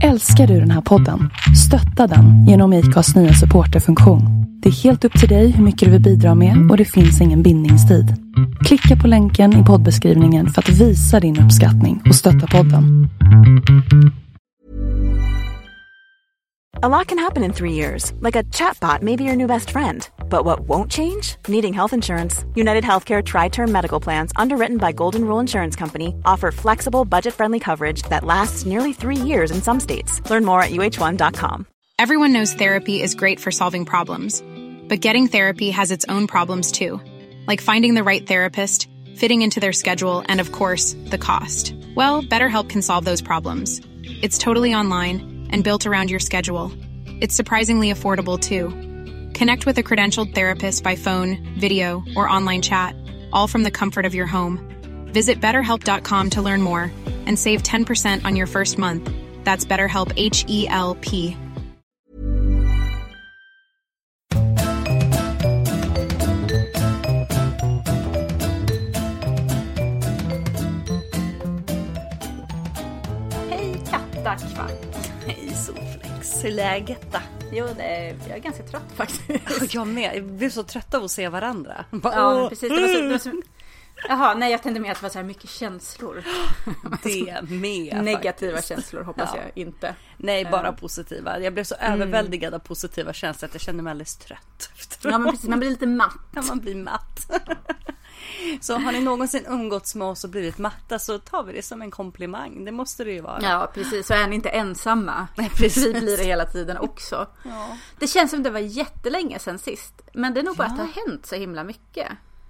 Älskar du den här podden? Stötta den genom IKAs nya supporterfunktion. Det är helt upp till dig hur mycket du vill bidra med och det finns ingen bindningstid. Klicka på länken i poddbeskrivningen för att visa din uppskattning och stötta podden. A lot can happen in 3 years, like a chatbot may be your new best friend. But what won't change? Needing health insurance. United Healthcare Tri-Term Medical Plans, underwritten by Golden Rule Insurance Company, offer flexible, budget-friendly coverage that lasts nearly 3 years in some states. Learn more at uh1.com. Everyone knows therapy is great for solving problems. But getting therapy has its own problems too. Like finding the right therapist, fitting into their schedule, and of course, the cost. Well, BetterHelp can solve those problems. It's totally online and built around your schedule. It's surprisingly affordable, too. Connect with a credentialed therapist by phone, video, or online chat, all from the comfort of your home. Visit BetterHelp.com to learn more and save 10% on your first month. That's BetterHelp, H-E-L-P. Hej kattakvart. Hej Solflex, hur är läget då? Jo, jag är ganska trött faktiskt. Jag med, jag blev så trött av att se varandra. Ja, precis. Det var så... Jaha, nej, jag tänkte med att det var så här mycket känslor. Det med negativa faktiskt. Känslor hoppas jag inte. Nej, bara positiva. Jag blev så överväldigad av positiva känslor att jag kände mig alldeles trött. Ja, men precis, man blir lite matt. Ja, man blir matt. Så har ni någonsin umgåtts med oss och blivit matta, så tar vi det som en komplimang. Det måste det ju vara. Ja, precis. Så är ni inte ensamma. Nej, precis. Vi blir det hela tiden också. Ja. Det känns som det var jättelänge sedan sist. Men det är nog bara att det har hänt så himla mycket.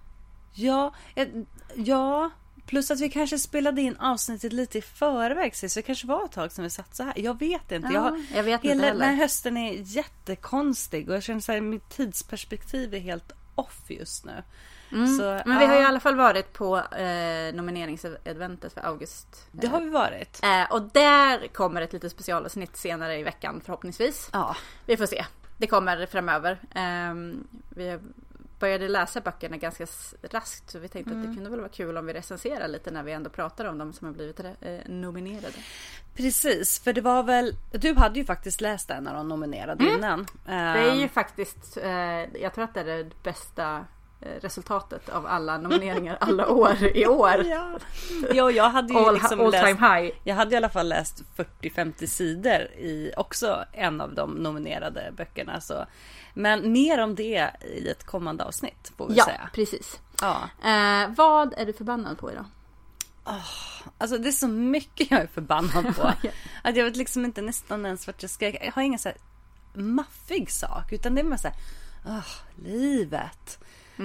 Ja, plus att vi kanske spelade in avsnittet lite i förväg, så det kanske var ett tag som vi satt så här. Jag vet inte. Jag vet inte hela heller. Den här hösten är jättekonstig och jag känner så här, mitt tidsperspektiv är helt off just nu. Så, men vi har ju i alla fall varit på nomineringseventet för August. Det har vi varit. Och där kommer ett litet specialavsnitt senare i veckan förhoppningsvis. Ja. Vi får se. Det kommer framöver. Vi började läsa böckerna ganska raskt, så vi tänkte att det kunde väl vara kul om vi recenserar lite när vi ändå pratar om dem som har blivit nominerade. Precis, för det var väl, du hade ju faktiskt läst en av de nominerade innan. Det är ju faktiskt, jag tror att det är det bästa resultatet av alla nomineringar alla år i år. Ja, jag hade ju all time high. Jag hade i alla fall läst 40-50 sidor i också en av de nominerade böckerna, så. Men mer om det i ett kommande avsnitt får vi säga. Precis. Ja. Vad är du förbannad på idag? Alltså det är så mycket jag är förbannad på. Att jag vet liksom inte nästan ens vart jag ska. Jag har ingen så här maffig sak, utan det är mer så här, livet.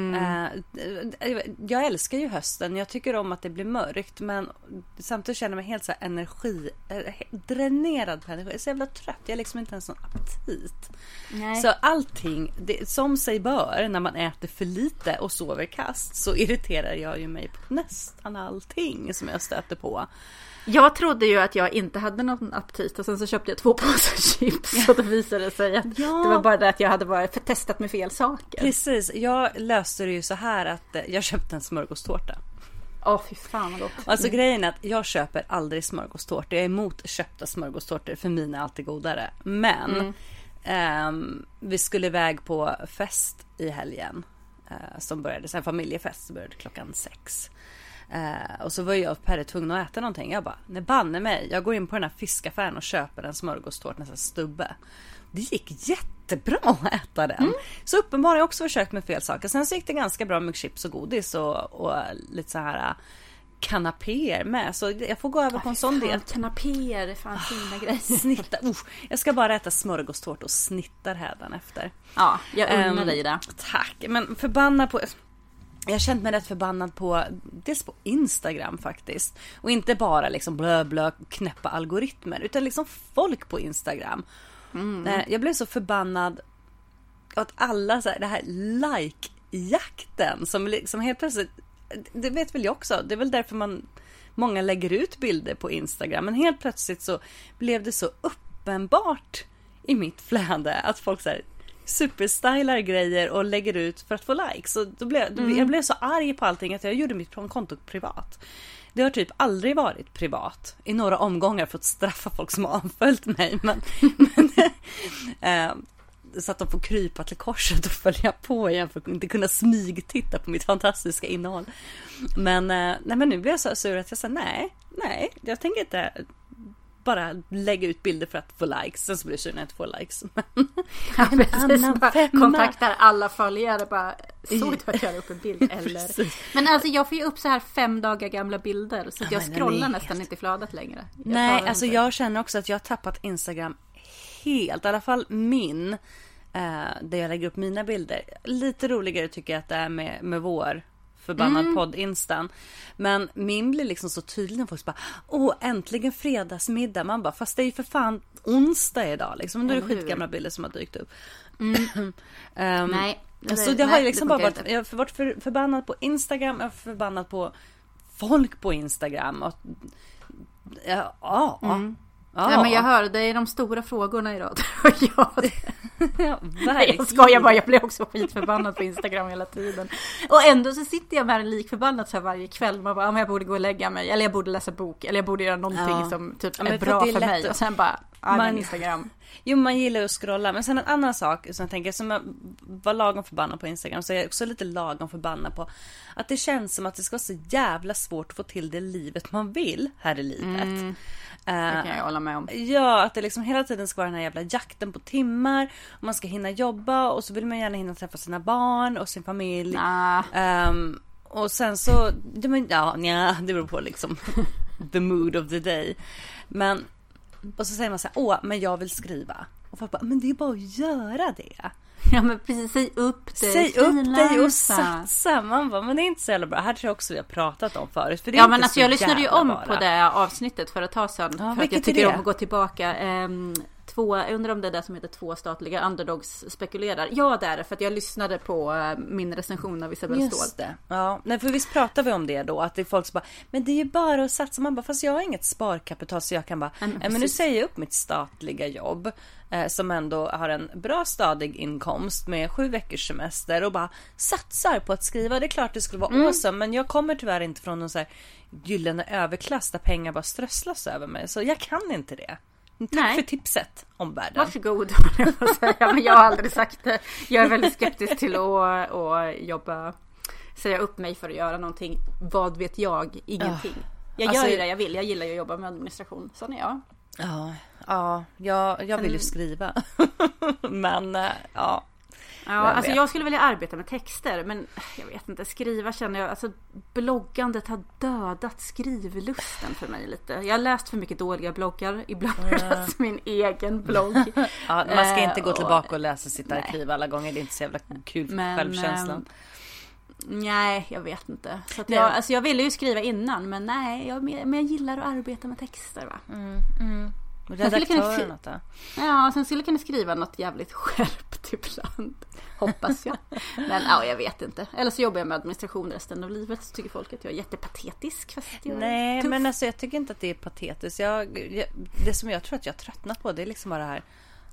Jag älskar ju hösten. Jag tycker om att det blir mörkt, men samtidigt känner jag mig helt så här dränerad på energi. Jag är så jävla trött. Jag har liksom inte ens någon aptit. Nej. Så allting som sig bör, när man äter för lite och sover kast, så irriterar jag ju mig på nästan allting som jag stöter på. Jag trodde ju att jag inte hade någon aptit, och sen så köpte jag 2 påsar chips och det visade sig att det var bara det att jag hade bara testat med fel saker. Precis, jag löste det ju så här att jag köpte en smörgåstårta. Fy fan vad gott. Alltså grejen är att jag köper aldrig smörgåstårta. Jag är emot köpta smörgåstårtor, för mina är alltid godare. Men vi skulle iväg på fest i helgen som började, sen familjefest som började 6:00. Och så var jag och Perre tvungna att äta någonting. Jag bara, nej banne mig, jag går in på den här fiskaffären och köper en smörgåstårta, nästan stubbe. Det gick jättebra att äta den. Så uppenbarligen har jag också försökt med fel saker. Sen så gick det ganska bra med chips och godis och lite så här kanapéer med. Så jag får gå över på en sån del. Kanapéer är fan fina grejer. Snitta. Jag ska bara äta smörgåstårta och snittar hädan efter. Ja, jag undrar dig det. Tack. Men förbannad på... Jag har känt mig rätt förbannad på dels på Instagram faktiskt. Och inte bara liksom blö knäppa algoritmer, utan liksom folk på Instagram. Jag blev så förbannad att alla så här, det här like-jakten som liksom helt plötsligt, det vet väl jag också, det är väl därför många lägger ut bilder på Instagram, men helt plötsligt så blev det så uppenbart i mitt flöde att folk så här superstylar grejer och lägger ut för att få likes. Så jag blev så arg på allting att jag gjorde mitt konto privat. det har typ aldrig varit privat. I några omgångar fått straffa folk som har avföljt mig. Men så att de får krypa till korset och följa på igen för att inte kunna smygtitta på mitt fantastiska innehåll. Men nu blir jag så sur att jag sa nej, jag tänker inte bara lägga ut bilder för att få likes. Sen så blir det sur när jag inte får likes. Kontaktar alla följare bara, såg du att jag upp en bild eller? Men alltså jag får ju upp så här 5 dagar gamla bilder så att jag scrollar nästan inte i flödet längre. Jag känner också att jag har tappat Instagram helt, i alla fall min, där jag lägger upp mina bilder. Lite roligare tycker jag att det är med vår förbannad podd Instan. Men min blir liksom så tydlig när folk bara, äntligen fredagsmiddag. Man bara, fast det är ju för fan onsdag idag liksom. Då är det skitgamla bilder som har dykt upp. Nej. Så det har ju liksom bara varit, jag har varit förbannad på Instagram, jag har förbannad på folk på Instagram. Och, Ja, men jag hör, det är de stora frågorna idag. Ja, jag skojar bara, jag blir också skitförbannad på Instagram hela tiden. Och ändå så sitter jag med en likförbannad så här varje kväll. Man bara, jag borde gå och lägga mig. Eller jag borde läsa bok. Eller jag borde göra någonting som typ är bra för mig. Och sen bara, Instagram. Jo, man gillar att scrolla. Men sen en annan sak som jag tänker, som jag var lagom förbannad på Instagram, så är jag också lite lagom förbannad på att det känns som att det ska vara så jävla svårt att få till det livet man vill här i livet. Det kan jag hålla med om. Ja, att det liksom hela tiden ska vara den här jävla jakten på timmar. Och man ska hinna jobba och så vill man gärna hinna träffa sina barn och sin familj. Och sen så, det beror på liksom the mood of the day. Men, och så säger man så här, men jag vill skriva. Och folk bara, men det är bara att göra det. Ja, men precis, säg upp dig och satsa. Man bara, men det är inte så jävla bra. Här tror jag också vi har pratat om förut. För det är men alltså jag lyssnade ju om på det avsnittet för ett tag sedan. För att jag tycker om att gå tillbaka. Jag undrar om det där som heter 2 statliga underdogs spekulerar. Ja, det är det, för att jag lyssnade på min recension av Isabelle Ståhl. Just det. Ja, nej, för visst pratar vi om det då, att det är folk som bara, men det är ju bara att satsa. Man bara, fast jag har inget sparkapital så jag kan bara, men nu säger jag upp mitt statliga jobb som ändå har en bra stadig inkomst med 7 veckors semester och bara satsar på att skriva. Det är klart det skulle vara awesome, men jag kommer tyvärr inte från någon så här gyllene överklass där pengar bara strösslas över mig, så jag kan inte det. Tack för tipset om världen. Varsågod. Men jag har aldrig sagt det. Jag är väldigt skeptisk till att jobba, säga upp mig för att göra någonting. Vad vet jag? Ingenting. Jag gör ju det jag vill. Jag gillar ju att jobba med administration. Sån är jag. Jag vill ju skriva. Men alltså jag skulle vilja arbeta med texter, men jag vet inte, skriva känner jag, alltså bloggandet har dödat skrivlusten för mig lite. Jag har läst för mycket dåliga bloggar, ibland har jag läst min egen blogg. Man ska inte gå tillbaka och läsa sitt arkiv alla gånger, det är inte så jävla kul för självkänslan. Nej, jag vet inte. Så att jag ville ju skriva innan, men nej, jag gillar att arbeta med texter, va. Redaktören sen skulle jag kunna skriva något jävligt skärpt ibland, hoppas jag. Men jag vet inte. Eller så jobbar jag med administration resten av livet, så tycker folk att jag är jättepatetisk, fast jag är tuff. Men alltså jag tycker inte att det är patetiskt. Det som jag tror att jag tröttnat på, det är liksom bara det här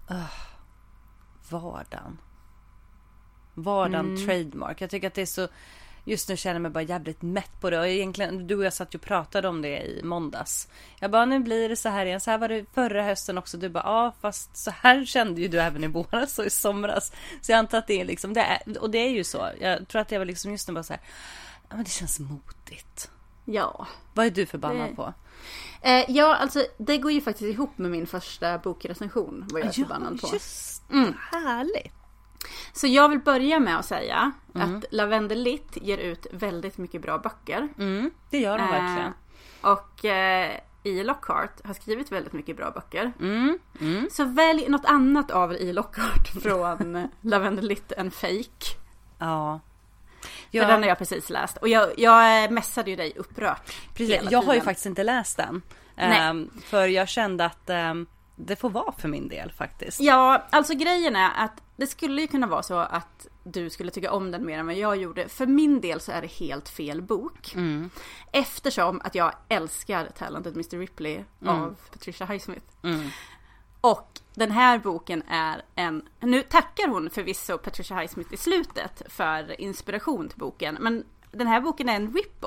vardagen trademark. Jag tycker att det är så, just nu känner jag mig bara jävligt mätt på det. Och egentligen, du och jag satt ju och pratade om det i måndags. Jag bara, nu blir det så här igen. Så här var det förra hösten också. Du bara, fast så här kände ju du även i våras och i somras. Så jag antar att det är liksom, och det är ju så. Jag tror att det var liksom just nu bara så här, men det känns motigt. Ja. Vad är du förbannad på? Alltså det går ju faktiskt ihop med min första bokrecension. Vad jag är förbannad på. Just härligt. Så jag vill börja med att säga att Lavendel Litt ger ut väldigt mycket bra böcker. Det gör de verkligen. Och E. Lockhart har skrivit väldigt mycket bra böcker. Så välj något annat av E. Lockhart från Lavendel Litt än Fake. Ja. För den har jag precis läst. Och jag messade ju dig upprört. Precis. Jag har ju faktiskt inte läst den. För jag kände att det får vara för min del faktiskt. Ja, alltså grejen är att det skulle ju kunna vara så att du skulle tycka om den mer än vad jag gjorde. För min del så är det helt fel bok. Eftersom att jag älskar Talented Mr. Ripley av Patricia Highsmith. Och den här boken är nu tackar hon förvisso Patricia Highsmith i slutet för inspiration till boken. Men den här boken är en rip-off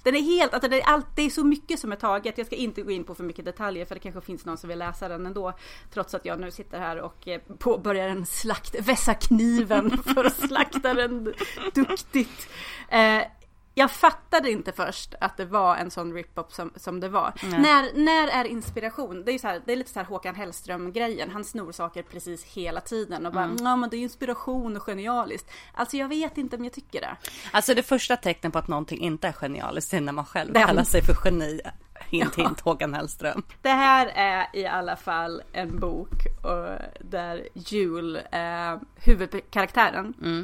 Den är helt, alltså det är så mycket som är taget. Jag ska inte gå in på för mycket detaljer för det kanske finns någon som vill läsa den ändå. Trots att jag nu sitter här och påbörjar en slakt, vässa kniven för att slakta den duktigt. Jag fattade inte först att det var en sån rip-off som det var. När är inspiration? Det är, så här, det är lite så här Håkan Hellström-grejen. Han snor saker precis hela tiden och bara, men det är inspiration och genialiskt. Alltså jag vet inte om jag tycker det. Alltså det första tecknet på att någonting inte är genialiskt är när man själv kallar sig för geni. Hint, Håkan Hellström. Det här är i alla fall en bok där Jule, huvudkaraktären,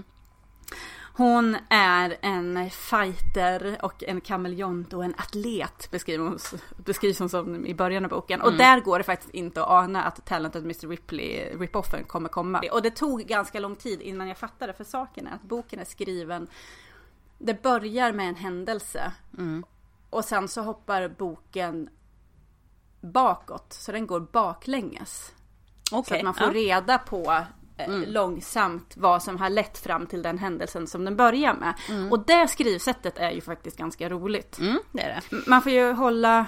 hon är en fighter och en kameleont och en atlet beskrivs hon som i början av boken. Och där går det faktiskt inte att ana att Talented Mr. Ripley rip-offen kommer komma. Och det tog ganska lång tid innan jag fattade för saken är att boken är skriven. Det börjar med en händelse. Och sen så hoppar boken bakåt. Så den går baklänges. Så att man får reda på långsamt vad som har lett fram till den händelsen som den börjar med. Och det skrivsättet är ju faktiskt ganska roligt. Det är det. Man får ju hålla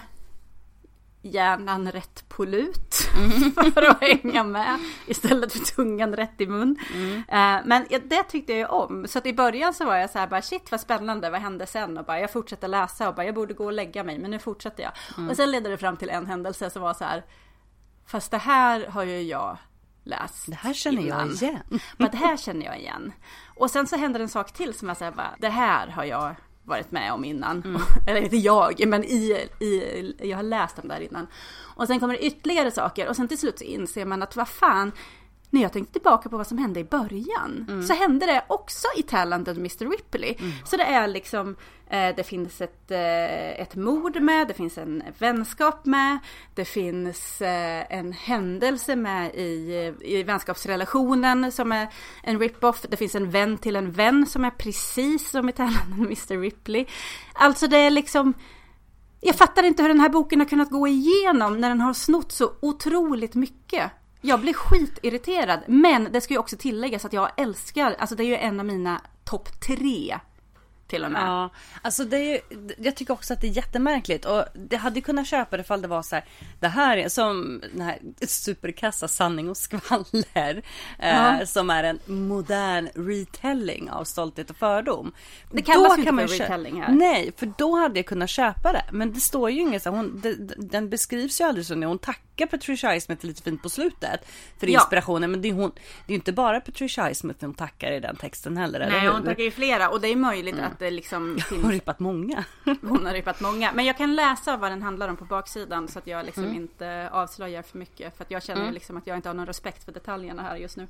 hjärnan rätt på lut för att hänga med istället för tungan rätt i mun. Men det tyckte jag ju om. Så att i början så var jag så här bara, shit vad spännande, vad hände sen? Och bara jag fortsatte läsa och bara jag borde gå och lägga mig, men nu fortsätter jag. Och sen ledde det fram till en händelse som var så här, fast det här har ju jag läst. Det här känner jag igen. Men det här känner jag igen. Och sen så händer en sak till som jag säger bara, det här har jag varit med om innan. Eller inte jag, men jag har läst dem där innan. Och sen kommer det ytterligare saker. Och sen till slut så inser man att vad fan, när jag tänkte tillbaka på vad som hände i början så hände det också i Talented Mr. Ripley. Så det är liksom det finns ett mord med, det finns en vänskap med, det finns en händelse med i vänskapsrelationen som är en rip-off, det finns en vän till en vän som är precis som i Talented Mr. Ripley. Alltså det är liksom, jag fattar inte hur den här boken har kunnat gå igenom när den har snott så otroligt mycket. Jag blir skitirriterad, men det ska ju också tilläggas att jag älskar, alltså det är ju en av mina topp 3 till och med. Ja, alltså det är ju, jag tycker också att det är jättemärkligt och det hade kunnat köpa det ifall det var så här, det här är som den här superkassa sanning och skvaller som är en modern retelling av Stolthet och fördom. Det kallas ju inte för retelling här. Nej, för då hade jag kunnat köpa det, men det står ju inget så den beskrivs ju aldrig så när hon tackar Patricia Highsmith lite fint på slutet för inspirationen, men det är ju inte bara Patricia Highsmith hon tackar i den texten heller. Nej, hon tackar ju flera och det är möjligt att det liksom finns... Hon har rippat många. Hon har rippat många. Men jag kan läsa vad den handlar om på baksidan så att jag liksom inte avslöjar för mycket. För att jag känner liksom att jag inte har någon respekt för detaljerna här just nu.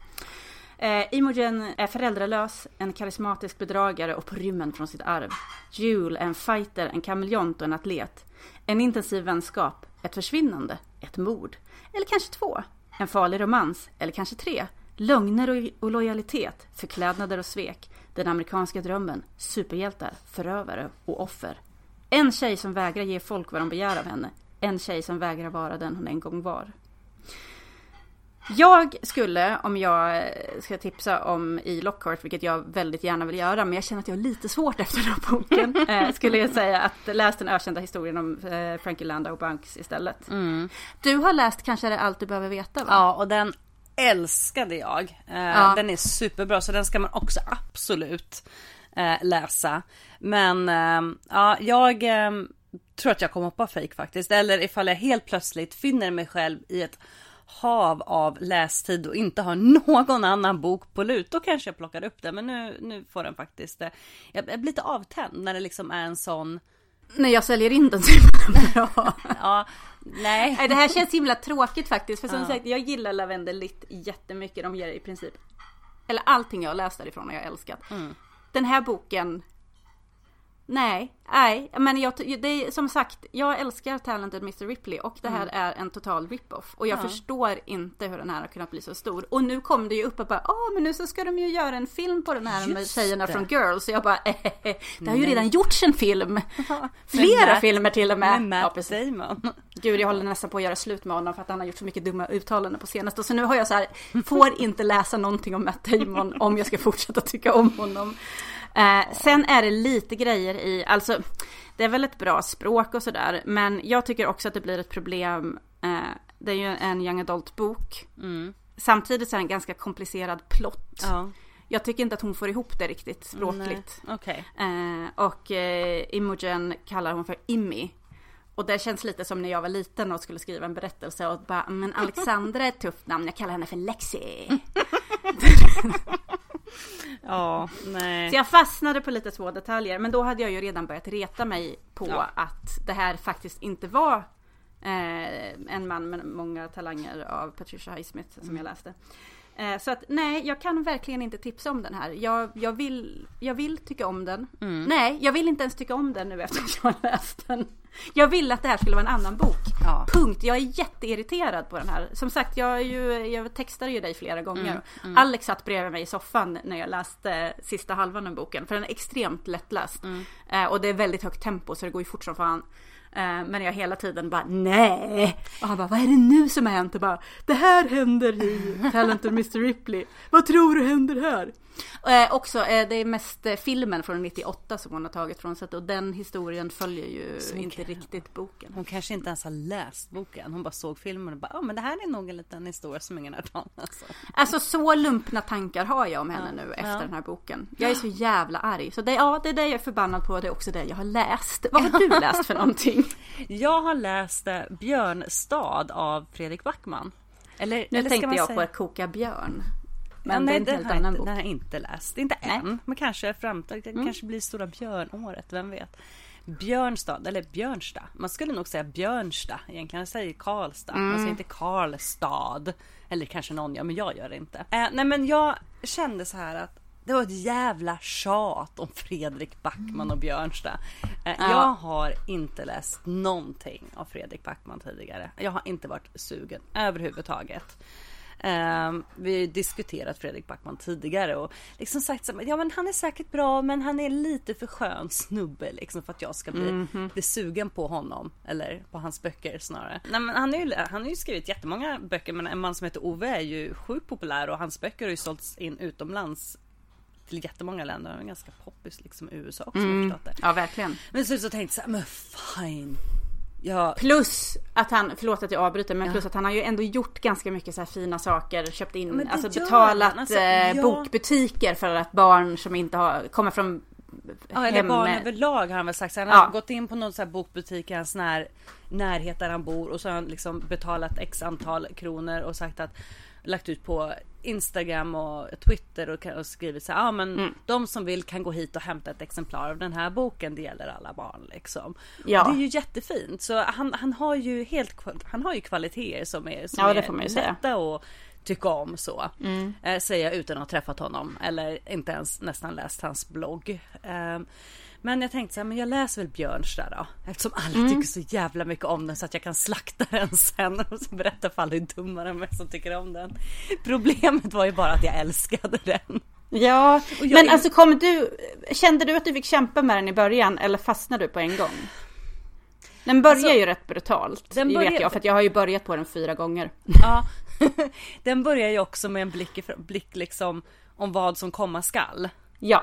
Imogen är föräldralös, en karismatisk bedragare och på rymmen från sitt arv. Jule är en fighter, en kameleont och en atlet. En intensiv vänskap, ett försvinnande, ett mord. Eller kanske 2. En farlig romans, eller kanske 3. Lögner och lojalitet, förklädnader och svek. Den amerikanska drömmen, superhjältar, förövare och offer. En tjej som vägrar ge folk vad de begär av henne. En tjej som vägrar vara den hon en gång var. Jag skulle, om jag ska tipsa om i Lockhart, vilket jag väldigt gärna vill göra, men jag känner att jag har lite svårt efter den här boken, skulle jag säga att läs den ökända historien om Frankie Landau Banks istället. Du har läst Kanske det allt du behöver veta, va? Ja, och den älskade jag. Den är superbra, så den ska man också absolut läsa. Men jag tror att jag kommer hoppa fake faktiskt. Eller ifall jag helt plötsligt finner mig själv i ett hav av lästid och inte har någon annan bok på lut, då kanske jag plockar upp det. Men nu får den faktiskt jag blir lite avtänd när det liksom är en sån... När jag säljer in den så är det bra. Ja, nej. Det här känns himla tråkigt faktiskt. För som sagt, jag gillar Lavendel Litt jättemycket. De ger i princip, eller allting jag har läst därifrån har jag älskat. Den här boken, nej, men det är, som sagt, jag älskar Talented Mr. Ripley och det här är en total rip-off. Och jag förstår inte hur den här har kunnat bli så stor. Och nu kom det ju upp och bara, men nu så ska de ju göra en film på den här med tjejerna från Girls. Så jag bara, det har ju redan gjorts en film. Flera filmer till och med. Med Matt Damon. Gud, jag håller nästan på att göra slut med honom för att han har gjort så mycket dumma uttalanden på senaste. Så nu har jag så här, får inte läsa någonting om Matt Damon om jag ska fortsätta tycka om honom. Sen är det lite grejer i, alltså det är väl ett bra språk och sådär, men jag tycker också att det blir ett problem. Det är ju en young adult bok. Samtidigt så är det en ganska komplicerad plott. Jag tycker inte att hon får ihop det riktigt språkligt. Okay. Och Imogen kallar hon för Immi. Och det känns lite som när jag var liten och skulle skriva en berättelse och bara, men Alexandra är ett tufft namn, jag kallar henne för Lexi. Ja, nej. Så jag fastnade på lite små detaljer, men då hade jag ju redan börjat reta mig på att det här faktiskt inte var En man med många talanger av Patricia Highsmith som jag läste. Så att nej, jag kan verkligen inte tipsa om den här. Jag vill tycka om den. Nej, jag vill inte ens tycka om den nu efter att jag har läst den. Jag vill att det här skulle vara en annan bok. Punkt. Jag är jätteirriterad på den här. Som sagt, jag textade ju dig flera gånger. Alex satt bredvid mig i soffan när jag läste sista halvan av boken. För den är extremt lättläst. Och det är väldigt högt tempo, så det går ju fort som fan. Men jag hela tiden bara, nej. Och han bara, vad är det nu som har hänt? Och bara, det här händer i Talented Mr. Ripley. Vad tror du händer här? Också, det är mest filmen från 98 som hon har tagit från sig. Och den historien följer ju inte riktigt boken. Hon kanske inte ens har läst boken. Hon bara såg filmen och bara, men det här är nog en liten historia som ingen har talat. Alltså så lumpna tankar har jag om henne nu efter den här boken. Jag är så jävla arg. Så det är det jag är förbannad på. Det är också det jag har läst. Vad har du läst för någonting? Jag har läst Björnstad av Fredrik Backman. Nu tänkte jag på att koka björn. Men nej, det är en helt annan bok. Den har jag inte läst. Inte än, men kanske framtid. Det kanske blir stora björnåret, vem vet. Björnstad, eller Björnstad. Man skulle nog säga Björnstad. Egentligen säger Karlstad. Man säger inte Karlstad. Eller kanske någon, men jag gör det inte. Nej, men jag kände så här att det var ett jävla tjat om Fredrik Backman och Björnstad. Jag har inte läst någonting av Fredrik Backman tidigare. Jag har inte varit sugen överhuvudtaget. Vi har diskuterat Fredrik Backman tidigare och liksom sagt så, ja men han är säkert bra, men han är lite för skön snubbe liksom för att jag ska bli sugen på honom eller på hans böcker snarare. Nej, men han har ju skrivit jättemånga böcker, men en man som heter Ove är ju sjukt populär och hans böcker har ju sålts in utomlands till jättemånga länder. Han är ganska poppis liksom i USA också. Ja, verkligen. Men så tänkte jag så här, men fine. Plus att han, förlåt att jag avbryter, men plus att han har ju ändå gjort ganska mycket så här fina saker, köpt in, alltså betalat bokbutiker för att barn som inte kommer från eller barn överlag har han väl sagt. Så han har gått in på någon så här bokbutik i hans närhet där han bor och så har han liksom betalat x antal kronor och sagt att lagt ut på Instagram och Twitter och skrivit så här, men de som vill kan gå hit och hämta ett exemplar av den här boken, det gäller alla barn liksom. Ja. Det är ju jättefint. Så han har ju kvaliteter som är det får man ju lätta att tycka om så. Säger jag utan att ha träffat honom eller inte ens nästan läst hans blogg. Men jag tänkte så här, men jag läser väl Björnstad då. Eftersom alla tycker så jävla mycket om den så att jag kan slakta den sen och så berätta för alla hur dummare än mig som tycker om den. Problemet var ju bara att jag älskade den. Ja, men alltså kände du att du fick kämpa med den i början eller fastnade du på en gång? Den börjar ju rätt brutalt, vet jag, för att jag har ju börjat på den 4 gånger. Ja, den börjar ju också med en blick liksom om vad som komma skall. Ja.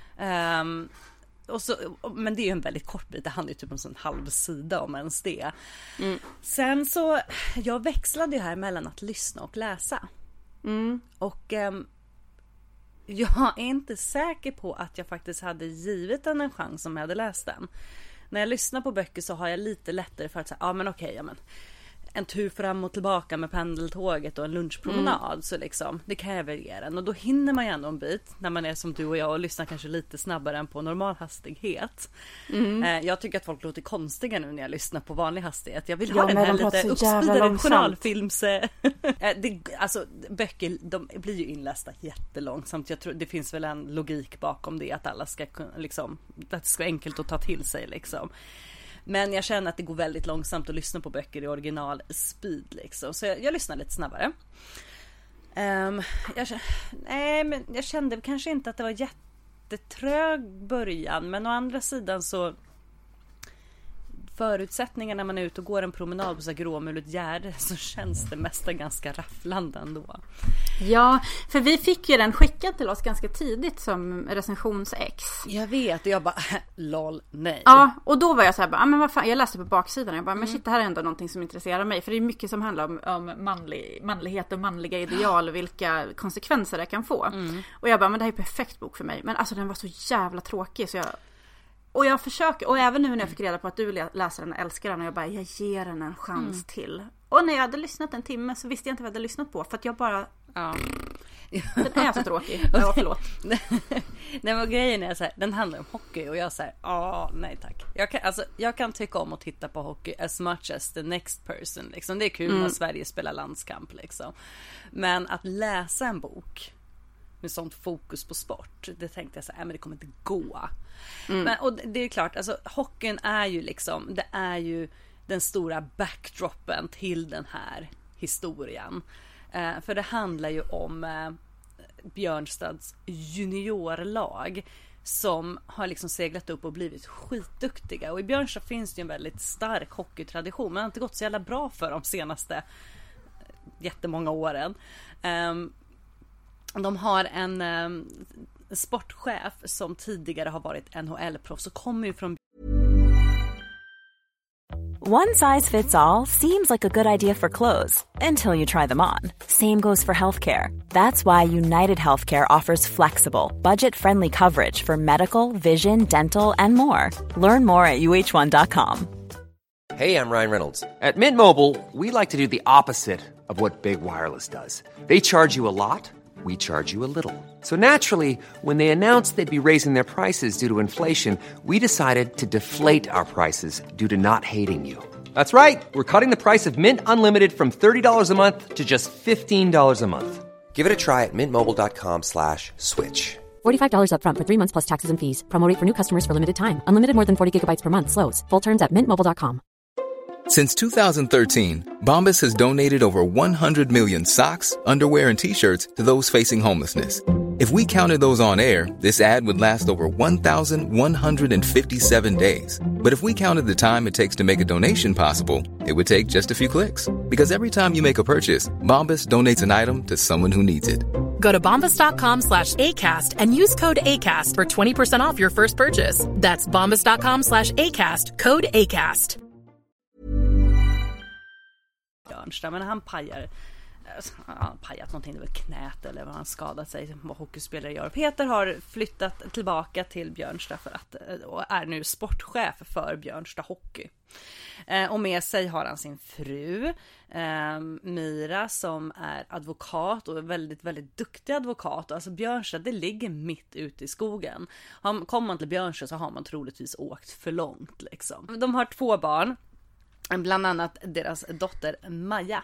Och så, men det är ju en väldigt kort bit. Det handlar ju typ om en halv sida om ens det. Sen så jag växlade ju här mellan att lyssna och läsa. Och jag är inte säker på att jag faktiskt hade givit den en chans om jag hade läst den. När jag lyssnar på böcker så har jag lite lättare för att säga, men en tur fram och tillbaka med pendeltåget och en lunchpromenad, så liksom, det kan jag väl ge den. Och då hinner man ju ändå en bit när man är som du och jag och lyssnar kanske lite snabbare än på normal hastighet. Jag tycker att folk låter konstiga nu när jag lyssnar på vanlig hastighet. Jag vill ha den här lite uppspeedade journalfilms... alltså böcker, de blir ju inlästa jättelångsamt. Jag tror det finns väl en logik bakom det, att alla ska liksom, att det ska vara enkelt att ta till sig liksom. Men jag känner att det går väldigt långsamt att lyssna på böcker i original speed liksom. Så jag lyssnar lite snabbare. Jag kände kanske inte att det var jättetrög början. Men å andra sidan så förutsättningarna när man är ute och går en promenad på så här gråmuligt gärde, så känns det mesta ganska rafflande ändå. Ja, för vi fick ju den skickad till oss ganska tidigt som recensionsex. Jag vet, och jag bara, lol, nej. Ja, och då var jag så här, men vad fan, jag läste på baksidan och jag bara, men shit, det här är ändå någonting som intresserar mig. För det är mycket som handlar om manlighet och manliga ideal och vilka konsekvenser det kan få. Och jag bara, men det här är perfekt bok för mig. Men alltså den var så jävla tråkig så jag försöker, och även nu när jag fick reda på att du läser den och älskar den, och jag bara, jag ger den en chans till. Och när jag hade lyssnat en timme så visste jag inte vad jag hade lyssnat på, för att jag bara... Ja. Den är så tråkig. Ja, förlåt. Nej, men grejen är så här, den handlar om hockey och jag säger, nej tack. Jag kan tycka om att titta på hockey as much as the next person liksom. Det är kul när Sverige spelar landskamp liksom. Men att läsa en bok med sånt fokus på sport, det tänkte jag så här, men det kommer inte gå. Men, och det är klart, alltså hockeyn är ju liksom, det är ju den stora backdropen till den här historien. För det handlar ju om Björnstads juniorlag som har liksom seglat upp och blivit skitduktiga. Och i Björnstad finns det ju en väldigt stark hockeytradition, men det har inte gått så jävla bra för de senaste jättemånga åren. De har en sportchef som tidigare har varit NHL-proffs och kommer ju från... One size fits all seems like a good idea for clothes until you try them on. Same goes for healthcare. That's why United Healthcare offers flexible, budget-friendly coverage for medical, vision, dental, and more. Learn more at uh1.com. Hey, I'm Ryan Reynolds. At Mint Mobile, we like to do the opposite of what Big Wireless does. They charge you a lot, we charge you a little. So naturally, when they announced they'd be raising their prices due to inflation, we decided to deflate our prices due to not hating you. That's right. We're cutting the price of Mint Unlimited from $30 a month to just $15 a month. Give it a try at mintmobile.com/switch. $45 up front for 3 months plus taxes and fees. Promo rate for new customers for limited time. Unlimited more than 40 gigabytes per month. Slows full terms at mintmobile.com. Since 2013, Bombas has donated over 100 million socks, underwear, and T-shirts to those facing homelessness. If we counted those on air, this ad would last over 1,157 days. But if we counted the time it takes to make a donation possible, it would take just a few clicks. Because every time you make a purchase, Bombas donates an item to someone who needs it. Go to bombas.com/ACAST and use code ACAST for 20% off your first purchase. That's bombas.com/ACAST, code ACAST. Men han pajat någonting, det var knät eller vad han skadat sig, vad hockeyspelare gör. Peter har flyttat tillbaka till Björnstad och är nu sportchef för Björnstad Hockey. Och med sig har han sin fru Mira, som är advokat och väldigt, väldigt duktig advokat. Alltså Björnstad, det ligger mitt ute i skogen. Kommer man till Björnstad så har man troligtvis åkt för långt liksom. De har 2 barn. Bland annat deras dotter Maja.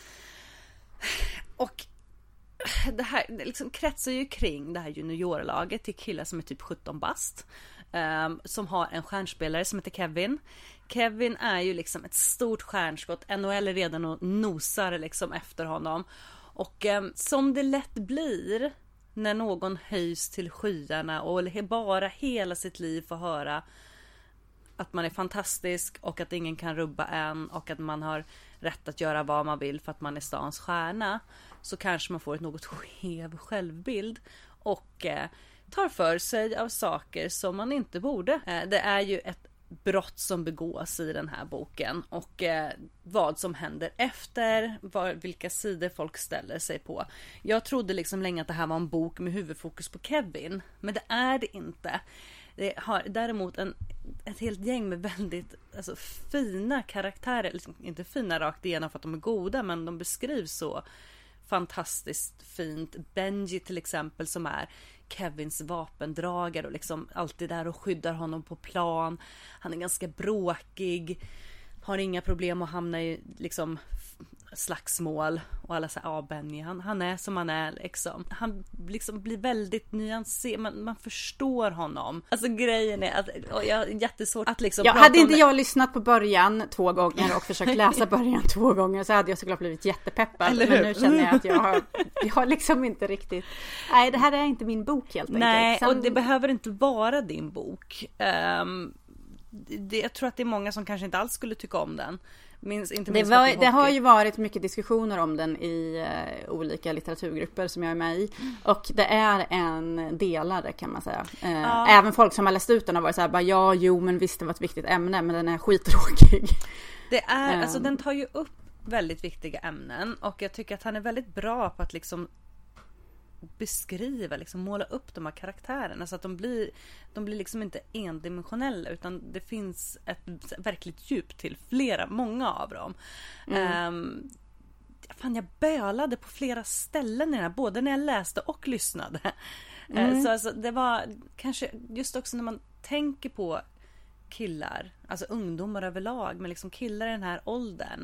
Och det här liksom kretsar ju kring det här juniorlaget till killar som är typ 17 bast. Som har en stjärnspelare som heter Kevin. Kevin är ju liksom ett stort stjärnskott. NHL är redan och nosar liksom efter honom. Och som det lätt blir när någon höjs till skyarna och bara hela sitt liv får höra att man är fantastisk och att ingen kan rubba en och att man har rätt att göra vad man vill för att man är stans stjärna, så kanske man får ett något skev självbild och tar för sig av saker som man inte borde. Det är ju ett brott som begås i den här boken och vad som händer efter, vilka sidor folk ställer sig på. Jag trodde liksom länge att det här var en bok med huvudfokus på Kevin, men det är det inte. Det har däremot ett helt gäng med väldigt fina karaktärer. Liksom, inte fina rakt igenom för att de är goda, men de beskrivs så fantastiskt fint. Benji till exempel, som är Kevins vapendragare och liksom alltid där och skyddar honom på plan. Han är ganska bråkig, har inga problem att hamna i liksom slagsmål och alla säger Benny, han är som han är liksom. Han liksom blir väldigt nyanserad, man förstår honom. Alltså grejen är att jag är jättesvårt att liksom hade inte jag lyssnat på början 2 gånger och försökt läsa början 2 gånger så hade jag såklart blivit jättepeppad. Men nu känner jag att jag har liksom inte riktigt, nej, det här är inte min bok helt enkelt. Nej, och det behöver inte vara din bok. jag tror att det är många som kanske inte alls skulle tycka om den. Det har ju varit mycket diskussioner om den i olika litteraturgrupper som jag är med i. Och det är en delare kan man säga. Även folk som har läst ut den har varit så här, men visst det var ett viktigt ämne, men den är skittråkig. Det är, alltså den tar ju upp väldigt viktiga ämnen och jag tycker att han är väldigt bra på att liksom beskriva, liksom måla upp de här karaktärerna så att de blir liksom inte endimensionella utan det finns ett verkligt djup till många av dem. Jag bölade på flera ställen både när jag läste och lyssnade. Så alltså, det var kanske just också när man tänker på killar, alltså ungdomar överlag, men liksom killar i den här åldern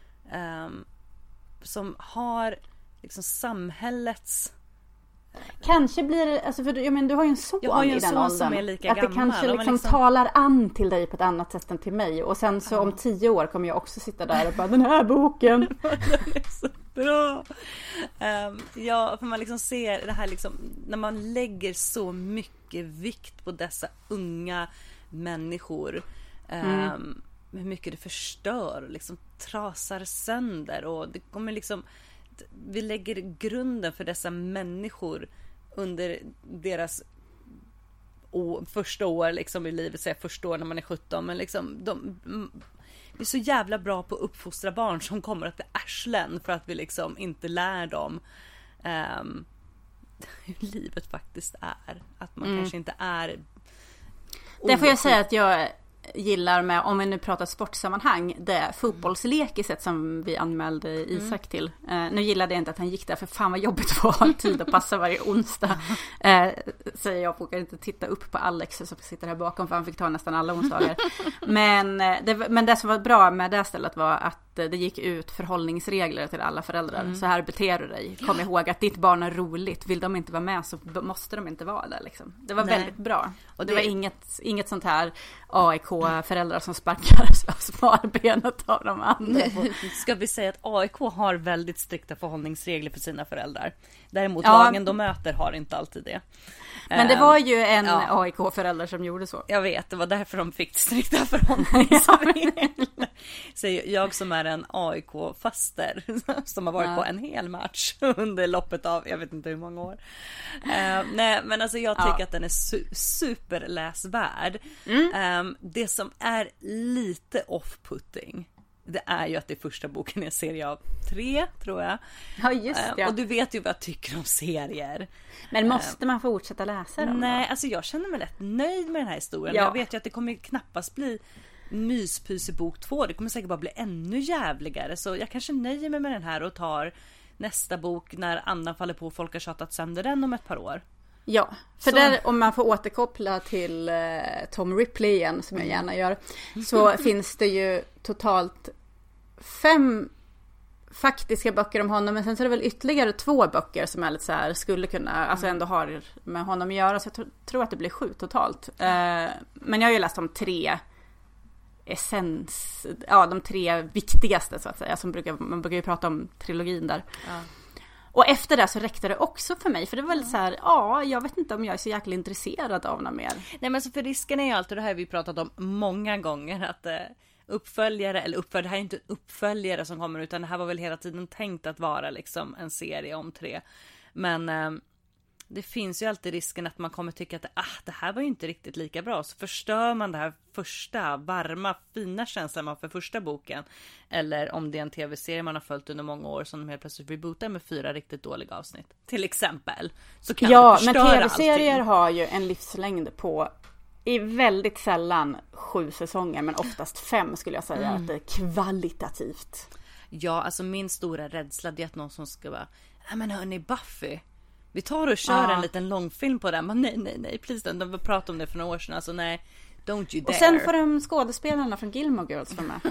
som har liksom samhällets kanske blir det, alltså för du har ju en son i den åldern som är lika att det gammal, kanske liksom talar an till dig på ett annat sätt än till mig och sen så om 10 år kommer jag också sitta där och bara den här boken den är så bra. För man liksom ser det här liksom, när man lägger så mycket vikt på dessa unga människor hur mycket det förstör liksom trasar sönder och det kommer liksom vi lägger grunden för dessa människor under deras första år liksom i livet, så första år när man är 17, men liksom vi är så jävla bra på att uppfostra barn som kommer att bli arslen för att vi liksom inte lär dem hur livet faktiskt är, att man kanske inte är det får jag säga att jag gillar med, om vi nu pratar sportsammanhang, det fotbollslekiset som vi anmälde Isak till. Nu gillade jag inte att han gick där, för fan vad jobbigt att ha tid att passa varje onsdag. Säger jag, vågar inte titta upp på Alex som sitter här bakom, för han fick ta nästan alla onsdagar. Men det som var bra med det stället var att det gick ut förhållningsregler till alla föräldrar. Så här beter du dig. Kom ihåg att ditt barn är roligt. Vill de inte vara med så måste de inte vara där. Liksom. Det var väldigt bra. Och det var inget sånt här AIK-föräldrar som sparkar sparbenet av de andra. Ska vi säga att AIK har väldigt strikta förhållningsregler för sina föräldrar. Däremot lagen de möter har inte alltid det. Men det var ju en AIK-förälder som gjorde så. Jag vet, det var därför de fick strikta förhållningsregler. Så jag som är en AIK-faster som har varit på en hel match under loppet av, jag vet inte hur många år. Nej, men alltså jag tycker att den är superläsvärd. Det som är lite off-putting, det är ju att det är första boken i en serie av 3, tror jag. Ja, just det. Och du vet ju vad jag tycker om serier. Men måste man fortsätta läsa dem? Nej, alltså jag känner mig rätt nöjd med den här historien. Jag vet ju att det kommer knappast bli myspys i bok 2. Det kommer säkert bara bli ännu jävligare. Så jag kanske nöjer mig med den här och tar nästa bok när andan faller på och folk har tjatat sönder den om ett par år. Ja, för där, om man får återkoppla till Tom Ripley igen, som jag gärna gör, så finns det ju totalt 5 faktiska böcker om honom, men sen så är det väl ytterligare 2 böcker som är lite så här, skulle kunna, alltså ändå har med honom att göra, så jag tror att det blir 7 totalt. Men jag har ju läst de 3 de 3 viktigaste så att säga, som man brukar ju prata om trilogin där. Ja. Och efter det så räckte det också för mig. För det var väl så här, jag vet inte om jag är så jäkla intresserad av något mer. Nej, men så för risken är ju alltid, det här har vi pratat om många gånger, att uppföljare, det här är inte en uppföljare som kommer, utan det här var väl hela tiden tänkt att vara liksom en serie om 3. Men det finns ju alltid risken att man kommer tycka att det här var ju inte riktigt lika bra. Så förstör man det här första varma, fina känslan man för första boken. Eller om det är en tv-serie man har följt under många år som de helt plötsligt rebootar med 4 riktigt dåliga avsnitt. Till exempel. Så kan det förstöra men tv-serier allting. Har ju en livslängd på i väldigt sällan 7 säsonger, men oftast 5 skulle jag säga. Att det är kvalitativt. Ja, alltså min stora rädsla är att någon som ska vara, men hörni, Buffy, vi tar och kör en liten långfilm på den. Men nej, please, de pratade om det för några år sedan. Alltså nej, don't you dare. Och sen får de skådespelarna från Gilmore Girls för mig.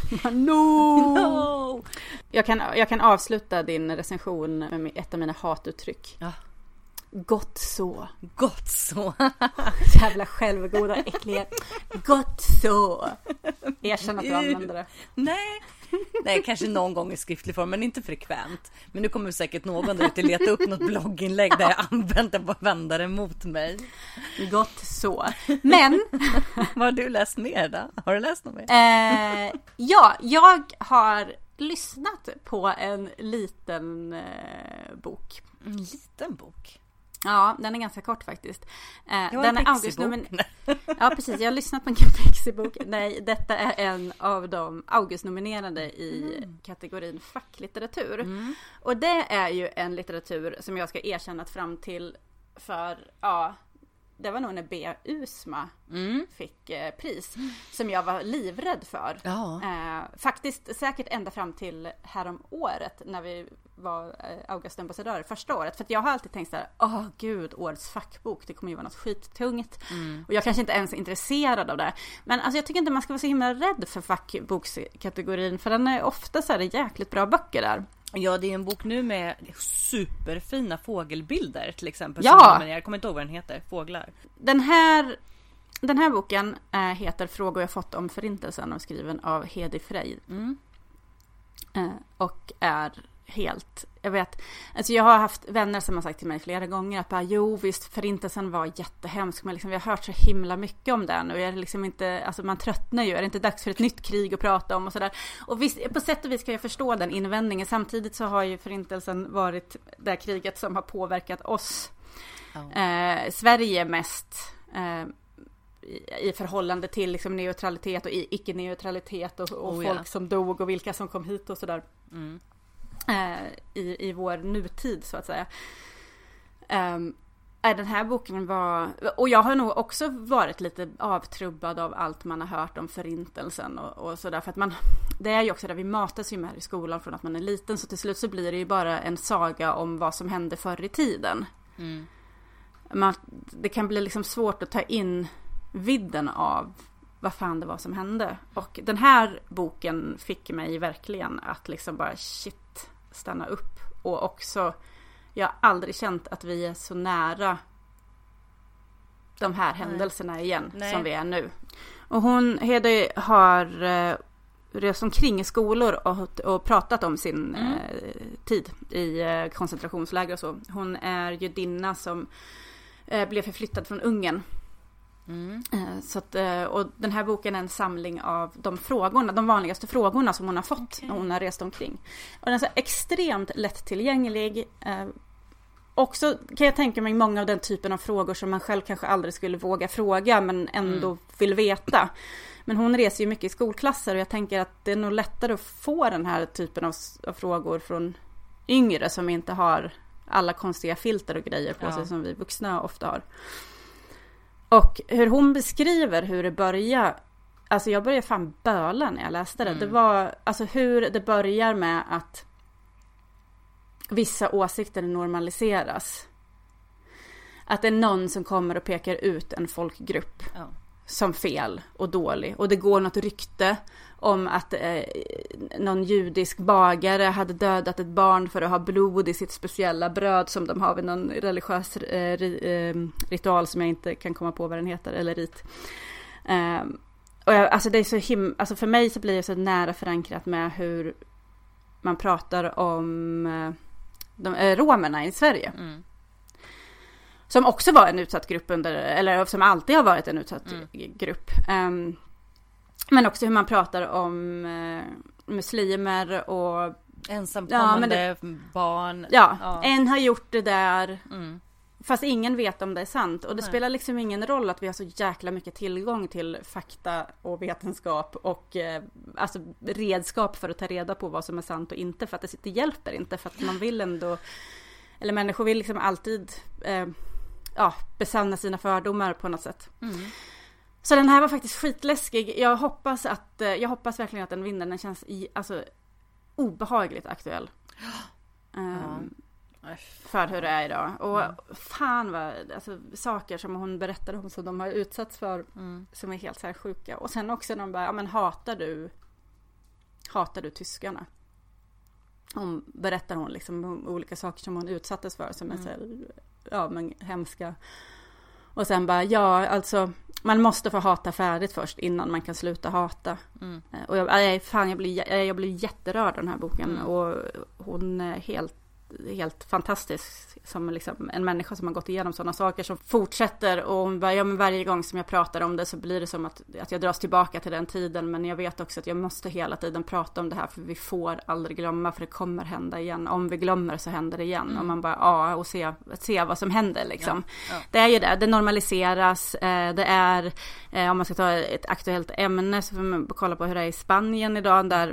No! Jag kan avsluta din recension med ett av mina hatuttryck. Ja. Gott så. Gott så. Jävla självgoda, äckliga. Gott så. Erkänn att du använder det. Nej, kanske någon gång i skriftlig form, men inte frekvent. Men nu kommer säkert någon där ute leta upp något blogginlägg där jag använt det på att vända det mot mig. Gott så. Men vad har du läst mer då? Har du läst något mer? Ja, jag har lyssnat på en liten bok. En liten bok? Ja, den är ganska kort faktiskt. Den är Augustnummer. Ja, precis. Jag har lyssnat på en Pixie-bok. Nej, detta är en av de August-nominerade i kategorin facklitteratur. Och det är ju en litteratur som jag ska erkänna att fram till för, det var nog när B. Usma fick pris som jag var livrädd för. Faktiskt säkert ända fram till härom året när vi var Augustambassadörer första året. För att jag har alltid tänkt så här, gud, årets fackbok, det kommer ju vara något skittungt. Och jag kanske inte ens är intresserad av det. Men alltså, jag tycker inte man ska vara så himla rädd för fackbokskategorin, för den är ofta så här jäkligt bra böcker där. Ja, det är en bok nu med superfina fågelbilder till exempel. Ja! Jag kommer inte ihåg vad den heter. Fåglar. Den här boken heter Frågor jag fått om förintelsen och skriven av Hedi Freid. Och är helt, jag vet, alltså jag har haft vänner som har sagt till mig flera gånger att bara, jo visst, förintelsen var jättehemsk, men liksom, vi har hört så himla mycket om den och jag är liksom inte, alltså man tröttnar ju, är det inte dags för ett nytt krig att prprata om och sådär. Och visst, på sätt och vis kan jag förstå den invändningen. Samtidigt så har ju förintelsen varit det kriget som har påverkat oss Sverige mest i förhållande till liksom neutralitet och icke-neutralitet och folk som dog och vilka som kom hit och sådär. I vår nutid så att säga. Den här boken var, och jag har nog också varit lite avtrubbad av allt man har hört om förintelsen och sådär, för att det är ju också där vi matas ju med i skolan från att man är liten, så till slut så blir det ju bara en saga om vad som hände förr i tiden. Det kan bli liksom svårt att ta in vidden av vad fan det var som hände. Och den här boken fick mig verkligen att liksom bara stanna upp. Och också, jag har aldrig känt att vi är så nära de här händelserna igen som vi är nu. Och Hedi har rest omkring i skolor och pratat om sin tid i koncentrationsläger och så. Hon är judinna som blev förflyttad från Ungern. Så att, och den här boken är en samling av de vanligaste frågorna som hon har fått när hon har rest omkring. Och den är så extremt lättillgänglig. Också kan jag tänka mig många av den typen av frågor som man själv kanske aldrig skulle våga fråga men ändå vill veta. Men hon reser ju mycket i skolklasser och jag tänker att det är nog lättare att få den här typen av frågor från yngre som inte har alla konstiga filter och grejer på sig som vi vuxna ofta har. Och hur hon beskriver hur det börjar, alltså jag började fan böla när jag läste det. Det var alltså hur det börjar med att vissa åsikter normaliseras. Att det är någon som kommer och pekar ut en folkgrupp som fel och dålig. Och det går något rykte om att någon judisk bagare hade dödat ett barn för att ha blod i sitt speciella bröd som de har vid någon religiös ritual som jag inte kan komma på vad den heter, eller rit. Och alltså det är så alltså för mig så blir det så nära förankrat med hur man pratar om romerna i Sverige. Som också var en utsatt grupp eller som alltid har varit en utsatt grupp. Men också hur man pratar om muslimer och ensamkommande barn. En har gjort det där. Fast ingen vet om det är sant. Och det spelar liksom ingen roll att vi har så jäkla mycket tillgång till fakta och vetenskap och alltså redskap för att ta reda på vad som är sant och inte. För att det hjälper inte. För att man vill ändå, eller människor vill liksom alltid besanna sina fördomar på något sätt. Så den här var faktiskt skitläskig. Jag hoppas verkligen att den vinner. Den känns obehagligt aktuell. För hur det är idag. Och fan vad, alltså, saker som hon berättade om som de har utsatts för som är helt så här sjuka. Och sen också när de bara, men hatar du tyskarna? Berättar hon liksom om olika saker som hon utsattes för som är så här men hemska. Och sen bara, ja alltså man måste få hata färdigt först innan man kan sluta hata. Och jag blir jätterörd av den här boken. Och hon är helt fantastisk som liksom en människa som har gått igenom sådana saker, som fortsätter, och hon bara, men varje gång som jag pratar om det så blir det som att jag dras tillbaka till den tiden, men jag vet också att jag måste hela tiden prata om det här, för vi får aldrig glömma, för det kommer hända igen. Om vi glömmer så händer det igen. Och man bara, och se vad som händer liksom. Det är ju det normaliseras, det är om man ska ta ett aktuellt ämne så får man kolla på hur det är i Spanien idag, där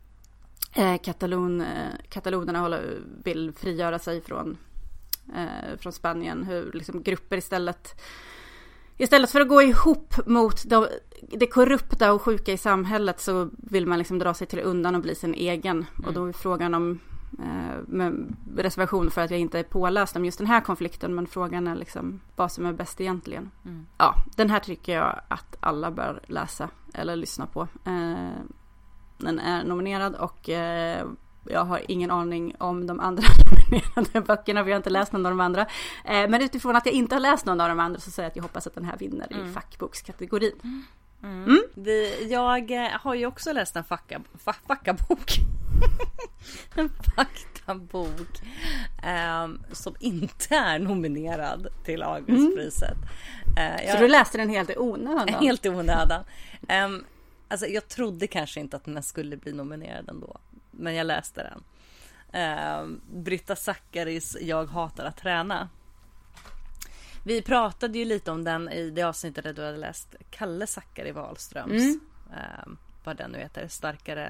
katalonerna vill frigöra sig från Spanien, hur liksom grupper istället för att gå ihop mot det korrupta och sjuka i samhället, så vill man liksom dra sig till undan och bli sin egen. Och då är frågan om med reservation för att jag inte är påläst om just den här konflikten, men frågan är liksom vad som är bäst egentligen. Ja, den här tycker jag att alla bör läsa eller lyssna på. Den är nominerad, och jag har ingen aning om de andra nominerade böckerna, för jag har inte läst någon av de andra. Men utifrån att jag inte har läst någon av de andra så säger jag att jag hoppas att den här vinner i fackbokskategorin. Jag har ju också läst en fackabok. En faktabok som inte är nominerad till Augustpriset. Så du läste den helt i onödan? Helt i onödan. Alltså jag trodde kanske inte att den skulle bli nominerad ändå, men jag läste den. Britta Zackaris Jag hatar att träna. Vi pratade ju lite om den i det avsnittet där du hade läst Kalle Zackari Wahlströms. Vad den nu heter, starkare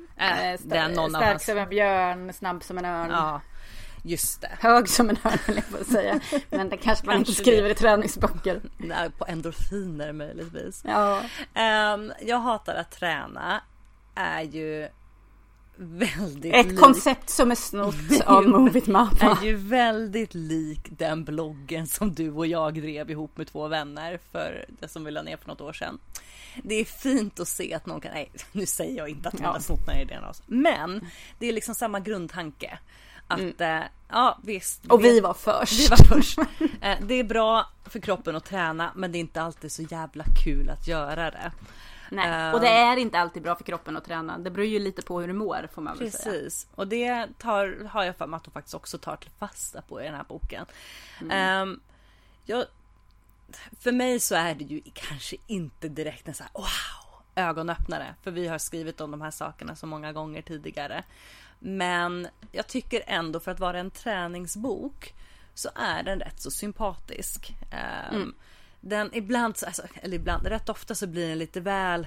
stark som en björn, snabb som en örn. Ja, just det. Hög som en örn, vill jag få säga. Men det kanske man inte skriver i träningsböcker. Nej, på endorfiner möjligtvis. Ja. Jag hatar att träna är ju väldigt ett koncept som är snott av Movit Mappa. Är ju väldigt lik den bloggen som du och jag drev ihop med 2 vänner för det som vi la ner för något år sedan. Det är fint att se att någon kan, nej nu säger jag inte att någon har snott den här idén av oss, men det är liksom samma grundtanke att ja visst. Och vi var först. Det är bra för kroppen att träna, men det är inte alltid så jävla kul att göra det. Nej, och det är inte alltid bra för kroppen att träna. Det beror ju lite på hur du mår, får man väl säga. Precis, och det har jag för mig att de faktiskt också tar till fasta på i den här boken. För mig så är det ju kanske inte direkt en så här, wow, ögonöppnare. För vi har skrivit om de här sakerna så många gånger tidigare. Men jag tycker ändå, för att vara en träningsbok så är den rätt så sympatisk. Den ibland, rätt ofta så blir den lite väl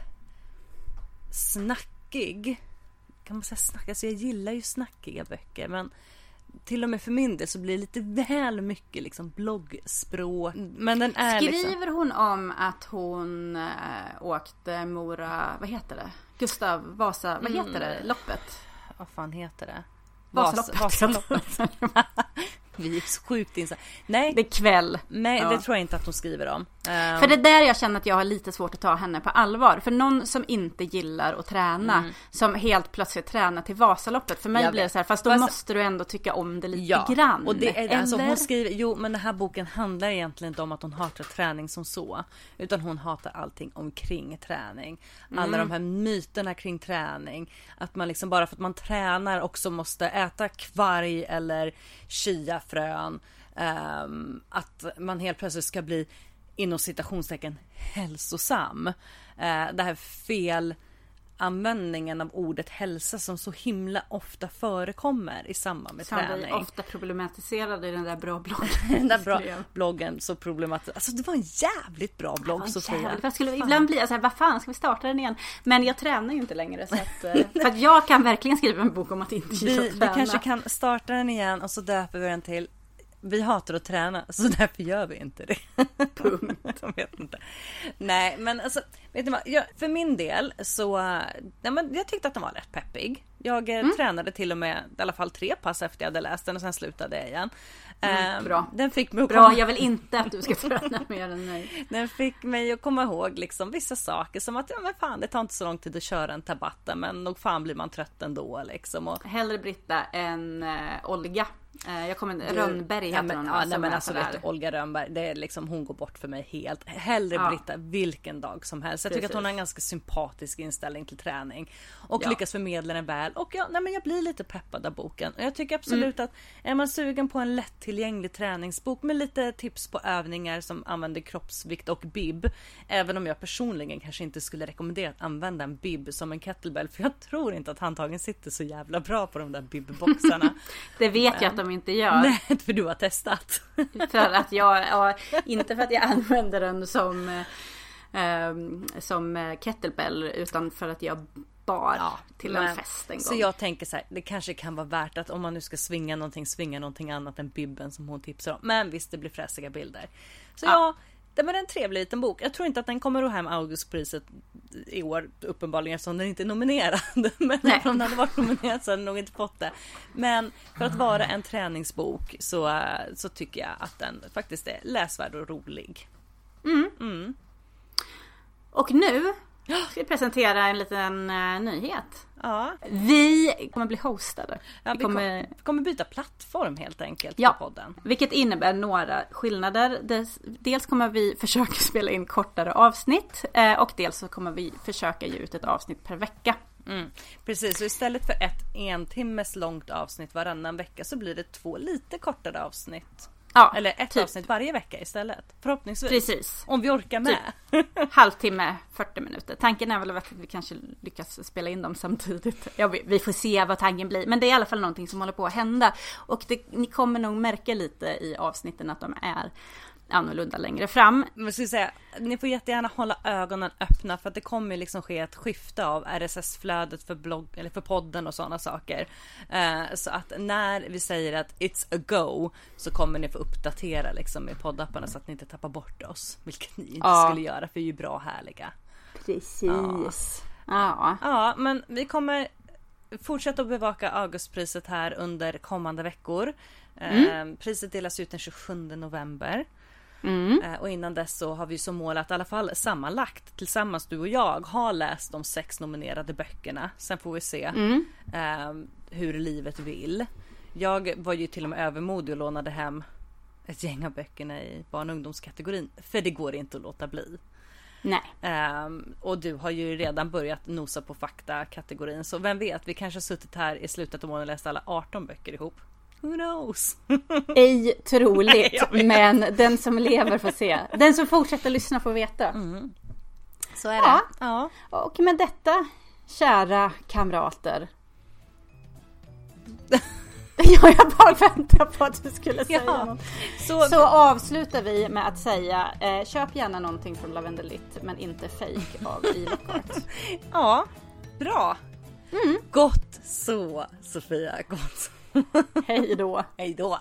snackig. Kan man säga snackig? Alltså jag gillar ju snackiga böcker, men till och med för min del så blir det lite väl mycket liksom bloggspråk. Men den är skriver hon om att hon åkte Mora, vad heter det? Gustav Vasa, vad heter det? Loppet? Vad fan heter det? Vasaloppet. Vi är så sjukt insatt. Nej, det är kväll. Nej, det tror jag inte att de skriver om. För det är där jag känner att jag har lite svårt att ta henne på allvar. För någon som inte gillar att träna, som helt plötsligt tränar till Vasaloppet. För mig blir det så här, fast då måste du ändå tycka om det lite grann. Och det är, alltså, hon skriver, men den här boken handlar egentligen inte om att hon hatar träning som så. Utan hon hatar allting omkring träning. Alla de här myterna kring träning. Att man liksom bara för att man tränar också måste äta kvarg eller chiafrön. Att man helt plötsligt ska bli inom citationstecken hälsosam. Det här fel användningen av ordet hälsa som så himla ofta förekommer i samband med träning. Ofta problematiserade i den där bra bloggen. Den där bra bloggen så problematiserad. Alltså det var en jävligt bra blogg, Sofia. Jag skulle ibland bli så här, vad fan ska vi starta den igen? Men jag tränar ju inte längre så att, för att jag kan verkligen skriva en bok om att inte gilla att träna. Vi kanske kan starta den igen och så döper vi den till Vi hatar att träna, så därför gör vi inte det. Punkt. Jag vet inte. Nej, men alltså, vet ni vad? För min del så, jag tyckte att den var rätt peppig. Jag tränade till och med i alla fall 3 pass efter jag hade läst den och sen slutade jag igen. Bra. Den fick mig att bra, jag vill inte att du ska träna mer än mig. Den fick mig att komma ihåg liksom vissa saker som att men fan, det tar inte så lång tid att köra en Tabata, men nog fan blir man trött ändå liksom. Och... Hellre Britta än Olga. Jag kommer Rönnberg heter hon. Ja, men alltså vet du, Olga Rönnberg, det är liksom, hon går bort för mig helt. Hellre Britta vilken dag som helst. Jag tycker att hon har en ganska sympatisk inställning till träning och lyckas förmedla den väl. Och men jag blir lite peppad av boken. Och jag tycker absolut att är man sugen på en lättillgänglig träningsbok med lite tips på övningar som använder kroppsvikt och bib, även om jag personligen kanske inte skulle rekommendera att använda en bib som en kettlebell, för jag tror inte att handtagen sitter så jävla bra på de där bibboxarna. Det vet jag att de inte gör. Nej, för du har testat. För att inte för att jag använder den som kettlebell, utan för att jag bar till en fest en gång. Så jag tänker så här, det kanske kan vara värt att om man nu ska svinga någonting annat än bibben som hon tipsar om. Men visst, det blir fräsiga bilder. Så det var en trevlig liten bok. Jag tror inte att den kommer att hem Augustpriset i år, uppenbarligen, eftersom den inte är nominerad. Men om den hade varit nominerad så hade den nog inte fått det. Men för att vara en träningsbok så tycker jag att den faktiskt är läsvärd och rolig. Och nu ska vi presentera en liten nyhet. Ja. Vi kommer bli hostade. Ja, vi kommer byta plattform helt enkelt på podden. Vilket innebär några skillnader. Dels kommer vi försöka spela in kortare avsnitt och dels så kommer vi försöka ge ut ett avsnitt per vecka. Precis, så istället för ett 1 timmes långt avsnitt varannan vecka så blir det 2 lite kortare avsnitt. Eller ett avsnitt varje vecka istället. Förhoppningsvis. Precis. Om vi orkar med. Halvtimme, 40 minuter. Tanken är väl att vi kanske lyckas spela in dem samtidigt. Vi får se vad tanken blir. Men det är i alla fall någonting som håller på att hända. Och ni kommer nog märka lite i avsnitten att de är annorlunda längre fram. Men ska säga, ni får jättegärna hålla ögonen öppna, för att det kommer liksom ske ett skifte av RSS-flödet för blogg eller för podden och sådana saker. Så att när vi säger att it's a go så kommer ni få uppdatera liksom med poddapparna så att ni inte tappar bort oss, vilket ni inte skulle göra, för vi är ju bra härliga. Precis. Ja, men vi kommer fortsätta att bevaka Augustpriset här under kommande veckor. Priset delas ut den 27 november. Och innan dess så har vi som mål att i alla fall sammanlagt tillsammans du och jag har läst de 6 nominerade böckerna. Sen får vi se hur livet vill. Jag var ju till och med övermodig och lånade hem ett gäng av böckerna i barn- och ungdomskategorin, för det går inte att låta bli. Nej. Och du har ju redan börjat nosa på fakta-kategorin, så vem vet, vi kanske har suttit här i slutet av månaden och läst alla 18 böcker ihop. Who knows? Ej troligt, men den som lever får se. Den som fortsätter lyssna får veta. Så är det. Ja. Och med detta, kära kamrater. Jag bara väntar på att du skulle säga något. Så avslutar vi med att säga köp gärna någonting från Lavendelit, men inte fake av Ilockhart. Ja, bra. Gott så, Sofia. Gott så. Hej då. Hej då.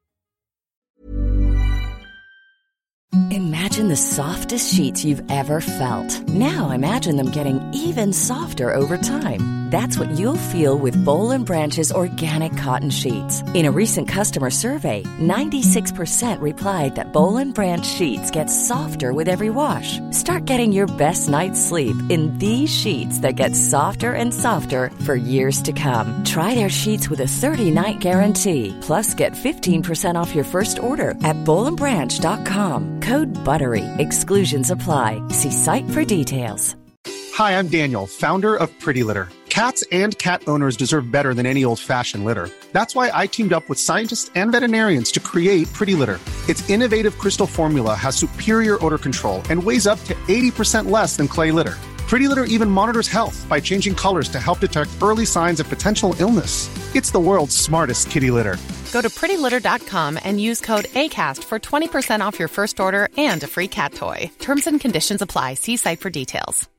Imagine the softest sheets you've ever felt. Now imagine them getting even softer over time. That's what you'll feel with Boll & Branch's organic cotton sheets. In a recent customer survey, 96% replied that Boll & Branch sheets get softer with every wash. Start getting your best night's sleep in these sheets that get softer and softer for years to come. Try their sheets with a 30-night guarantee. Plus, get 15% off your first order at bollandbranch.com. Code BUTTERY. Exclusions apply. See site for details. Hi, I'm Daniel, founder of Pretty Litter. Cats and cat owners deserve better than any old-fashioned litter. That's why I teamed up with scientists and veterinarians to create Pretty Litter. Its innovative crystal formula has superior odor control and weighs up to 80% less than clay litter. Pretty Litter even monitors health by changing colors to help detect early signs of potential illness. It's the world's smartest kitty litter. Go to prettylitter.com and use code ACAST for 20% off your first order and a free cat toy. Terms and conditions apply. See site for details.